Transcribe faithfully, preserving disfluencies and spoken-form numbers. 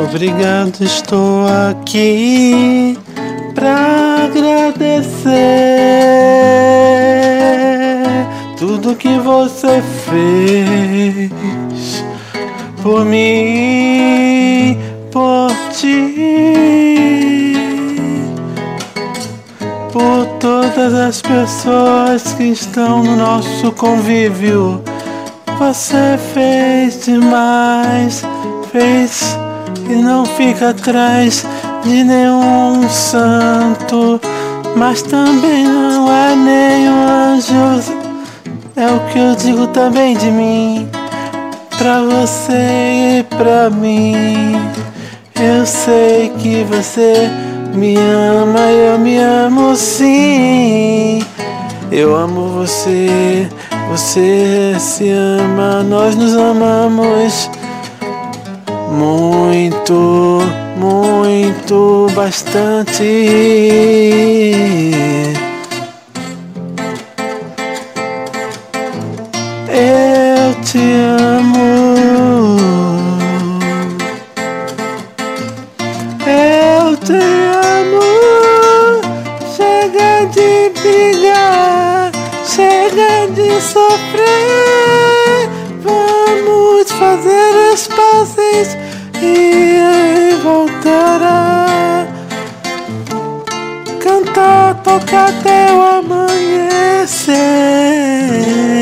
Obrigado, estou aqui pra agradecer tudo que você fez por mim, por ti, por todas as pessoas que estão no nosso convívio. Você fez demais, fez e não fica atrás de nenhum santo, mas também não é nenhum anjo. É o que eu digo também de mim, pra você e pra mim. Eu sei que você me ama, eu me amo sim. Eu amo você, você se ama, nós nos amamos muito, muito, bastante. Eu te amo, eu te amo. Chega de brigar, chega de sofrer. Vamos fazer as pazes e voltar a cantar, tocar até o amanhecer.